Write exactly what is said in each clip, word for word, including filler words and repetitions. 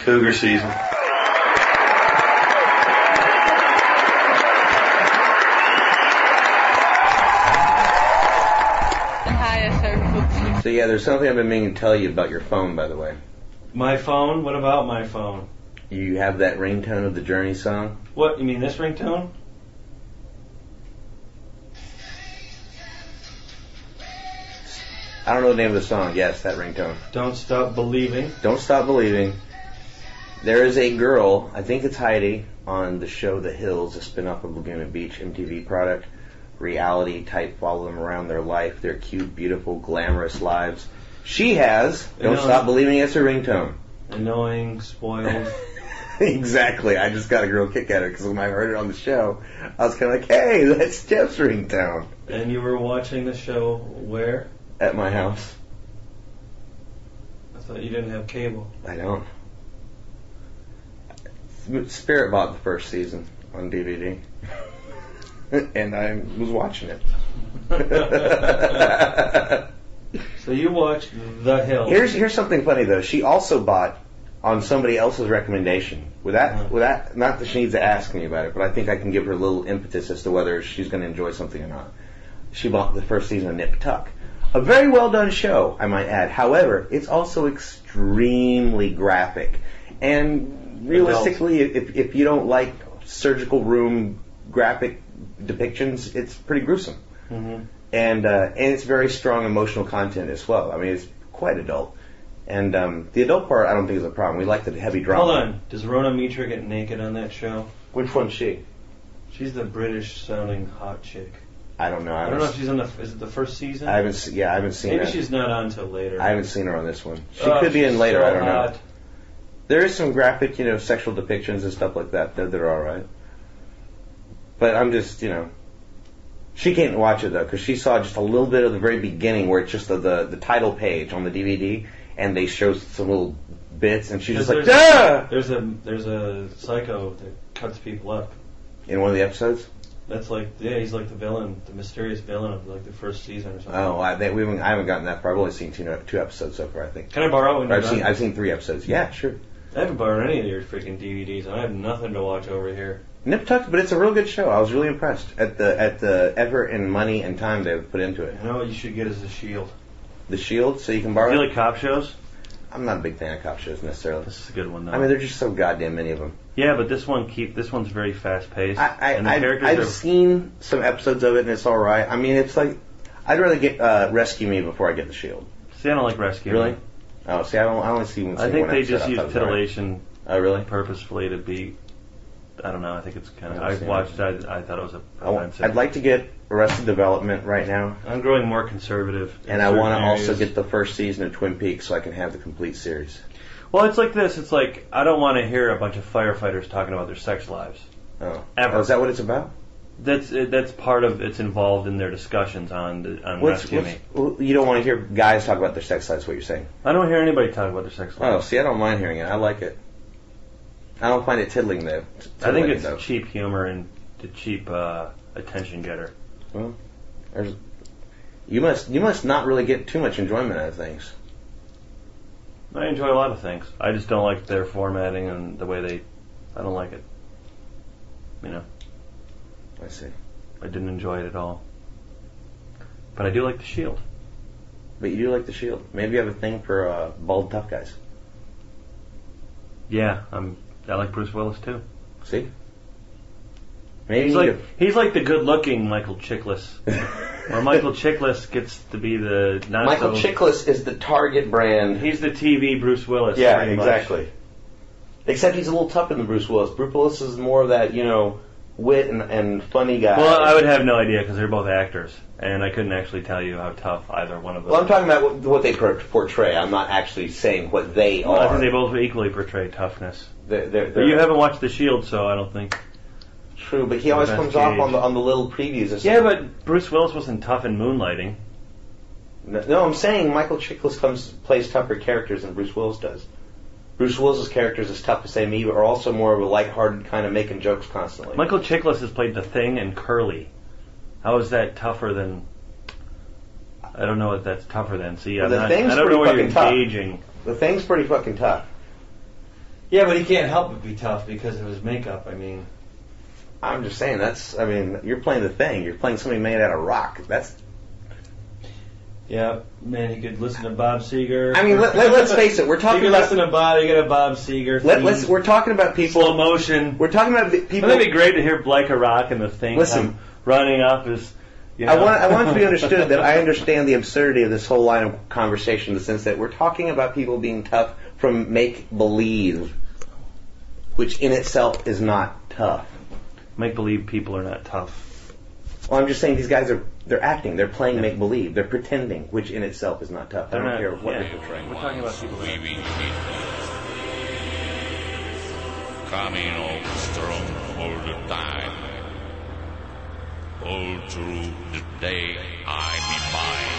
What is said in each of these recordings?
Cougar season. So yeah, there's something I've been meaning to tell you about your phone, by the way. My phone? What about my phone? You have that ringtone of the Journey song? What, you mean this ringtone? I don't know the name of the song. Yes, that ringtone. Don't Stop Believing. Don't Stop Believing. There is a girl, I think it's Heidi, on the show The Hills, a spin-off of Laguna Beach M T V product. Reality type, follow them around their life, their cute, beautiful, glamorous lives. She has Don't Annoying. Stop Believing it's her ringtone. Annoying, spoiled. Exactly. I just got a real kick at it because when I heard it on the show, I was kind of like, hey, that's Jeff's ringtone. And you were watching the show where? At my house. I thought you didn't have cable. I don't. Spirit bought the first season on D V D. And I was watching it. So you watched The Hills. Here's here's something funny though. She also bought on somebody else's recommendation. With that, Uh-huh. with that, not that she needs to ask me about it, but I think I can give her a little impetus as to whether she's going to enjoy something or not. She bought the first season of Nip Tuck. A very well done show, I might add. However, it's also extremely graphic. And realistically, if, if you don't like surgical room graphic depictions, it's pretty gruesome. Mm-hmm. And uh, and it's very strong emotional content as well. I mean, it's quite adult. And um, the adult part, I don't think is a problem. We like the heavy drama. Hold on. Does Rona Mitra get naked on that show? Which one's she? She's the British-sounding hot chick. I don't know. I don't know if she's on the. Is it the first season? I haven't. Se- yeah, I haven't seen Maybe her. she's not on till later. I haven't seen her on this one. She Oh, could be in she's later. so I don't know. hot. There is some graphic, you know, sexual depictions and stuff like that that, that are all right. But I'm just, you know, she can't watch it though because she saw just a little bit of the very beginning where it's just the the, the title page on the D V D and they show some little bits and she's just like, there's ah! a, there's a there's a psycho that cuts people up. In one of the episodes. That's like, yeah, he's like the villain, the mysterious villain of like the first season or something. Oh, I, they, we haven't, I haven't gotten that far. I've only seen two, two episodes so far, I think. Can I borrow it when Or you're I've seen done? I've seen three episodes. Yeah, sure. I haven't borrowed any of your freaking D V Ds. I have nothing to watch over here. Nip Tuck, but it's a real good show. I was really impressed at the at the effort and money and time they've put into it. You know what you should get is a Shield. The Shield, so you can Do borrow. you it? like cop shows? I'm not a big fan of cop shows necessarily. This is a good one, though. I mean, there's just so goddamn many of them. yeah, but this one keep this one's very fast paced. I, I, and the I've, characters I've are seen some episodes of it and it's all right. I mean, it's like I'd rather get uh, Rescue Me before I get the Shield. see, I don't like Rescue. Really? Oh, see, I don't. I only see one. I think one they episode. just I use thought it was all right. titillation Oh, really? purposefully to be. I don't know. I think it's kind of. I I understand. watched. it, I, I thought it was I want, offensive. I'd like to get Arrested Development right now, I'm growing more conservative. in and I want to certain also areas. get the first season of Twin Peaks so I can have the complete series. Well, it's like this. It's like I don't want to hear a bunch of firefighters talking about their sex lives. Oh, Ever. Oh, is that what it's about? That's it, that's part of it's involved in their discussions on the, on What's, Rescue what's, Me. well, you don't want to hear guys talk about their sex lives. What you're saying? I don't hear anybody talk about their sex Oh, lives. see, I don't mind hearing it. I like it. I don't find it tiddling though. I think Tiddling, it's though. cheap humor and the cheap uh, attention getter. Well, there's, you must you must not really get too much enjoyment out of things. I enjoy a lot of things. I just don't like their formatting and the way they. I don't like it. You know, I see. I didn't enjoy it at all. But I do like The Shield. But you do like the Shield. Maybe you have a thing for uh, bald tough guys. Yeah, I'm. I like Bruce Willis too. See? Maybe He's you need like he's like the good-looking Michael Chiklis, where Michael Chiklis gets to be the not Michael so. Chiklis is the Target brand. He's the T V Bruce Willis. Yeah, pretty much. exactly. Except he's a little tougher than Bruce Willis. Bruce Willis is more of that, you know, wit and, and funny guy. Well, I would have no idea because they're both actors, and I couldn't actually tell you how tough either one of them. Well, I'm talking about what, what they per- portray. I'm not actually saying what they Well, are. I think they both equally portray toughness. They're, they're, But they're you haven't watched The Shield, so I don't think. true, but he always Best comes off gauge. on the on the little previews. As Yeah, but Bruce Willis wasn't tough in Moonlighting. no, no, I'm saying Michael Chiklis comes plays tougher characters than Bruce Willis does. Bruce Willis's characters, as tough as they may be, are also more of a lighthearted kind of making jokes constantly. Michael Chiklis has played The Thing and Curly. How is that tougher than? I don't know what that's tougher than. See, I'm The not, Thing's I don't know pretty where you're fucking tough. engaging. The Thing's pretty fucking tough. Yeah, but he can't help but be tough because of his makeup. I mean, I'm just saying that's. I mean, you're playing the Thing. You're playing somebody made out of rock. That's. yeah, man, he could listen to Bob Seger. I mean, let, let, let's face it. We're You talking can about. listen to Bob. You get a Bob Seger. Let, theme, let's. We're talking about people. slow motion. We're talking about the people. Wouldn't it be great to hear Like a Rock and the Thing Listen. come running up his. You know? I want. I want it to be understood that I understand the absurdity of this whole line of conversation in the sense that we're talking about people being tough from make believe, which in itself is not tough. Make believe people are not tough. Well, I'm just saying these guys are. They're acting. They're playing make believe. They're pretending, which in itself is not tough. I They're don't not- care what yeah. they're portraying. We're talking about people. We will coming on strong all the time. All through the day I be mine.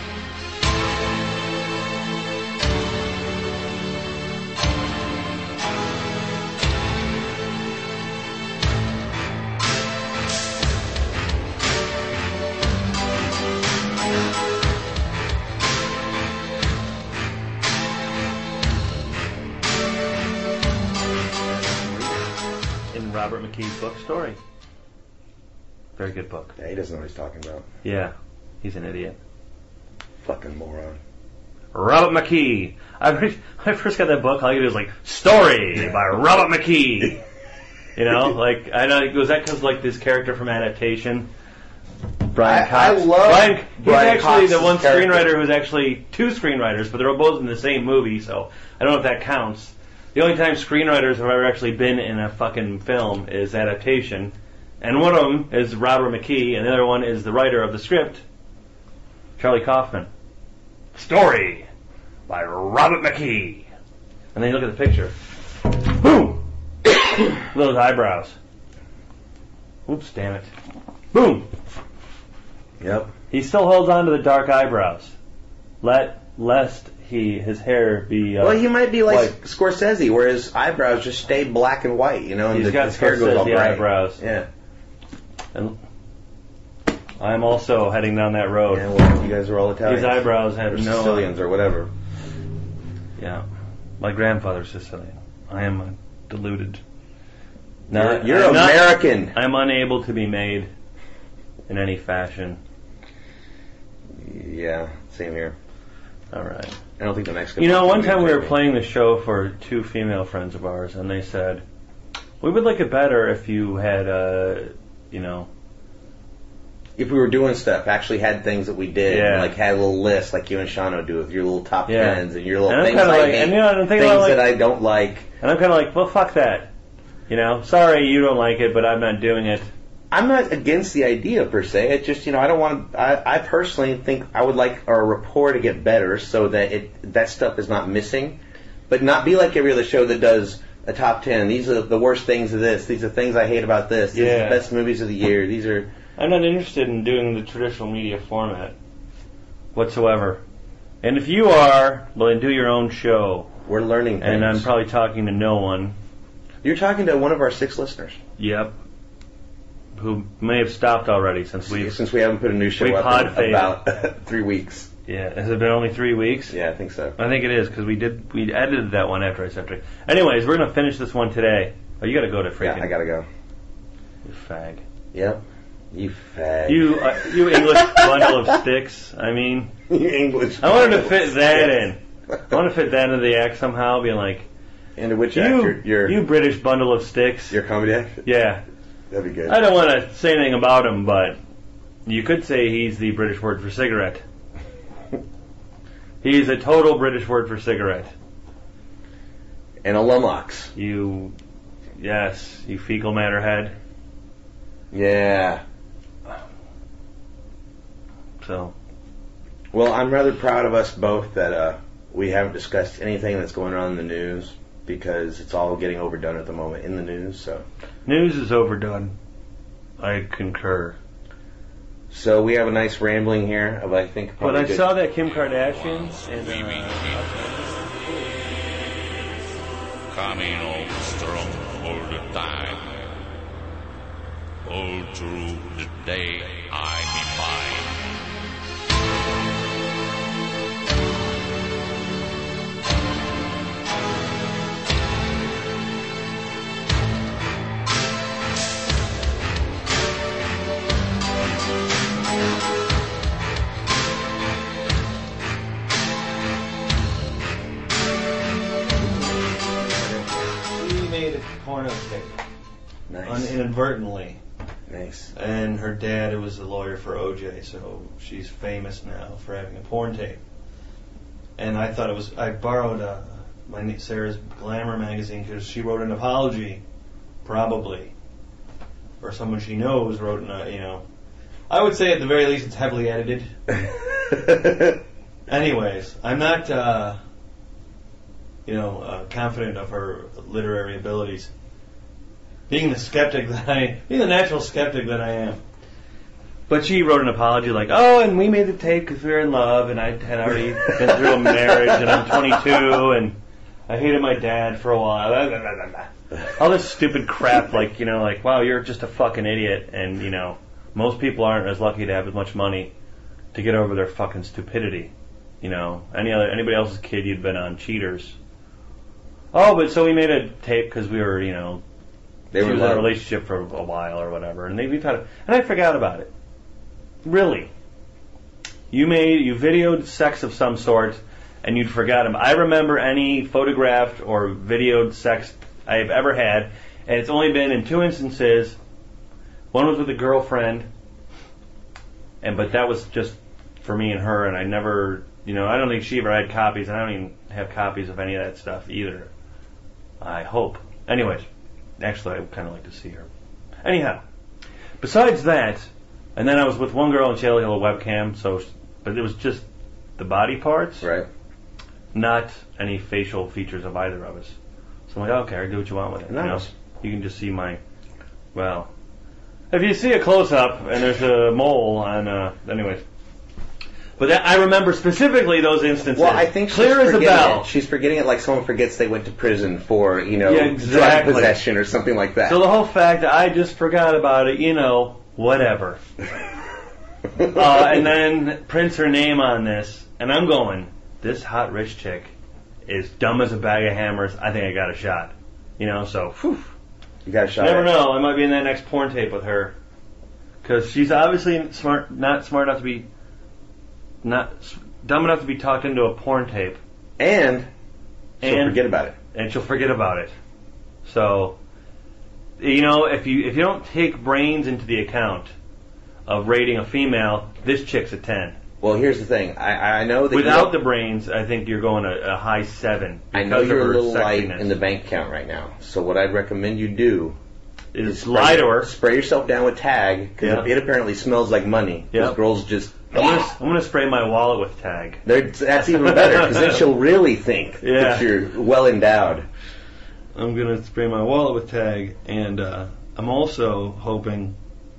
In Robert McKee's book, Story. Very good book. Yeah, he doesn't know what he's talking about. Yeah, he's an idiot. Fucking moron. Robert McKee. I, re- I first got that book, all you do is like, Story by Robert McKee. You know, like, I know, was that because, like, this character from Adaptation? Brian I- Cox. I love Brian, he's Brian actually the Cox's one character. screenwriter who's actually two screenwriters, but they're both in the same movie, so I don't know if that counts. The only time screenwriters have ever actually been in a fucking film is Adaptation. And one of them is Robert McKee, and the other one is the writer of the script, Charlie Kaufman. Story by Robert McKee. And then you look at the picture. Boom! Those eyebrows. Oops, damn it. Boom! Yep. He still holds on to the dark eyebrows. Let, lest he, his hair be, uh, Well, he might be like white. Scorsese, where his eyebrows just stay black and white, you know, and He's the, got his hair goes all Scorsese bright. eyebrows. Yeah. And I'm also heading down that road. Yeah, well, you guys are all Italians. These eyebrows have or no... Sicilians or whatever. Yeah. My grandfather's Sicilian. I am a deluded. You're, you're I'm not- American. I'm unable to be made in any fashion. Yeah, same here. All right. I don't think the Mexican. You know, one population time we will were be. playing the show for two female friends of ours, and they said, we would like it better if you had, uh, you know... If we were doing stuff, actually had things that we did, Yeah. like had a little list, like you and Shano do with your little top Yeah. tens and your little And I'm things kinda I like- hate, and, you know, I'm thinking things about, like- that I don't like. And I'm kind of like, well, fuck that. You know, sorry you don't like it, but I'm not doing it. I'm not against the idea per se. It's just, you know, I don't want to. I, I personally think I would like our rapport to get better so that it that stuff is not missing, but not be like every other show that does a top ten. These are the worst things of this. These are things I hate about this. These are Yeah. the best movies of the year. These are. I'm not interested in doing the traditional media format whatsoever. And if you are, well, then do your own show. We're learning things. And I'm probably talking to no one. You're talking to one of our six listeners. Yep. Who may have stopped already since we. Since we haven't put a new show we up pod in faded. about three weeks. Yeah, has it been only three weeks? Yeah, I think so. I think it is because we did we edited that one after I sent it. Anyways, we're gonna finish this one today. Oh, you gotta go to freaking. Yeah, I gotta go. You fag. Yep. You fag. You uh, you English bundle of sticks. I mean, You English. I wanted to fit that in. I want to fit that into the act somehow, being like, Into which you, actor? Your you British bundle of sticks. your comedy act? Yeah. That'd be good. I don't want to say anything about him, but you could say he's the British word for cigarette. He's a total British word for cigarette. And a lummox. You, yes, you fecal matter head. Yeah. So, Well, I'm rather proud of us both that uh, we haven't discussed anything that's going on in the news because it's all getting overdone at the moment in the news. So, news is overdone. I concur. so we have a nice rambling here of I think. But Probably I good- saw that Kim Kardashian and uh, coming on strong all the time. All through the day I be mine. Nice. un- inadvertently. Nice. And her dad was a lawyer for O J, so she's famous now for having a porn tape. And I thought it was, I borrowed uh, my niece Sarah's Glamour magazine because she wrote an apology, probably. Or someone she knows wrote, an, uh, you know. I would say at the very least it's heavily edited. Anyways, I'm not, uh, you know, uh, confident of her literary abilities. Being the skeptic that I, being the natural skeptic that I am. But she wrote an apology like, oh, and we made the tape because we were in love, and I had already been through a marriage, and I'm twenty-two, and I hated my dad for a while. Blah, blah, blah, blah. All this stupid crap, like, you know, like, wow, you're just a fucking idiot, and, you know, most people aren't as lucky to have as much money to get over their fucking stupidity. You know, any other anybody else's kid, you'd been on cheaters. Oh, but so we made a tape because we were, you know, They she were was in a loved. relationship for a while or whatever, and they, we've had, a, and I forgot about it. Really, you made you videoed sex of some sort, and you'd forgot him. I remember any photographed or videoed sex I have ever had, and it's only been in two instances. One was with a girlfriend, and but that was just for me and her, and I never, you know, I don't think she ever had copies, and I don't even have copies of any of that stuff either. I hope. Anyways, actually, I would kind of like to see her. Anyhow, besides that, and then I was with one girl and she had a little webcam, so, but it was just the body parts, Right. not any facial features of either of us. So I'm like, okay, do what you want with it. Nice. You know? You can just see my, well, if you see a close-up and there's a mole on, uh, anyways. But that, I remember specifically those instances. Well, I think she's clear as a forgetting bell. it. She's forgetting it like someone forgets they went to prison for, you know, Yeah, exactly. drug possession or something like that. So the whole fact that I just forgot about it, you know, whatever. uh, and then prints her name on this, and I'm going, this hot rich chick is dumb as a bag of hammers. I think I got a shot. You know, so, whew. You got a shot. Never at it. know. I might be in that next porn tape with her. Because she's obviously smart, not smart enough to be, not s- dumb enough to be talked into a porn tape. And she'll And- forget about it. And she'll forget about it. So, you know, if you if you don't take brains into the account of rating a female, this chick's a ten. Well, here's the thing. I, I know that Without you the brains, I think you're going a, a high seven. I Because know you're of a her little light sexiness. in the bank account right now. So what I'd recommend you do Is lie to her. Spray yourself down with Tag because Yeah. it apparently smells like money. Because Yep. girls just. I'm gonna, I'm gonna spray my wallet with Tag. They're- That's even better because then she'll really think Yeah. that you're well endowed. I'm gonna spray my wallet with Tag, and uh, I'm also hoping.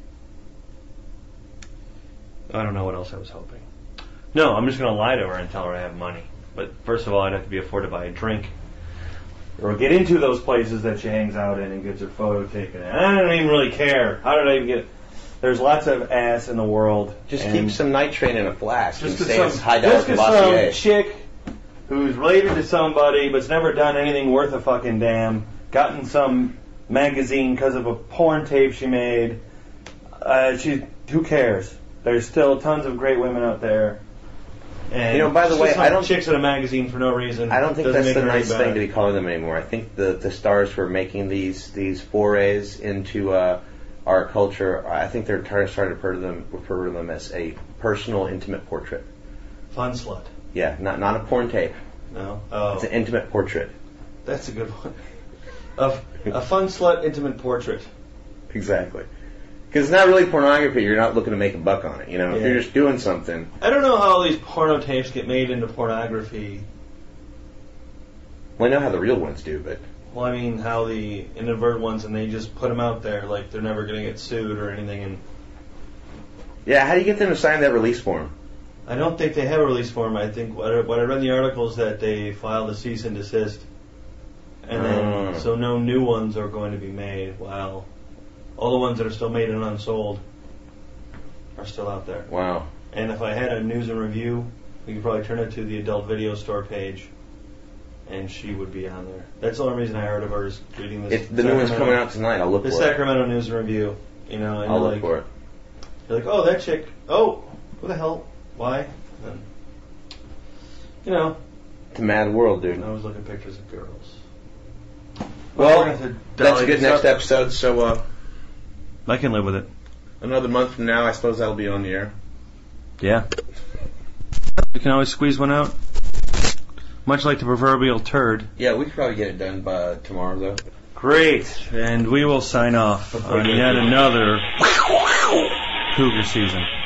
I don't know what else I was hoping. No, I'm just gonna lie to her and tell her I have money. But first of all, I'd have to be afford to buy a drink. Or get into those places that she hangs out in and gets her photo taken. And I don't even really care. How did I even get... There's lots of ass in the world. Just and keep some nitrate in a flask and just 'cause say some, it's high dollar just 'cause some Cavassier. chick who's related to somebody but's never done anything worth a fucking damn, gotten some magazine because of a porn tape she made. Uh, she, who cares? There's still tons of great women out there. And You know, by the just way, some I don't- chicks in a magazine for no reason. I don't think doesn't that's make the her any nice thing better. to be calling them anymore. I think the, the stars who are making these these forays into uh, our culture, I think they're tar- starting to refer to them refer to them as a personal, intimate portrait. Fun slut. Yeah, not not a porn tape. No? Oh. It's an intimate portrait. That's a good one. A, a fun slut intimate portrait. Exactly. Because it's not really pornography. You're not looking to make a buck on it. You know, if Yeah. you're just doing something. I don't know how all these porno tapes get made into pornography. Well, I know how the real ones do, but Well, I mean, how the inadvertent ones, and they just put them out there like they're never going to get sued or anything. And yeah, how do you get them to sign that release form? I don't think they have a release form. I think what I, what I read in the article is that they filed a cease and desist, and then Mm. so no new ones are going to be made. While all the ones that are still made and unsold are still out there. Wow. And if I had a news and review, we could probably turn it to the adult video store page, and she would be on there. That's the only reason I heard of her is reading this. It, the new one's coming out tonight. I'll look The for it. Sacramento News and Review. You know, and I'll you're look like, for it. You're like, oh, that chick. Oh, who the hell? Why? And, you know, It's a mad world, dude. I was looking at pictures of girls. Well, we're gonna have to that's dolly a good this next up. episode. So uh, I can live with it. another month from now, I suppose that'll be on the air. Yeah. We can always squeeze one out. Much like the proverbial turd. Yeah, we could probably get it done by tomorrow, though. Great. And we will sign off on yet another Cougar season.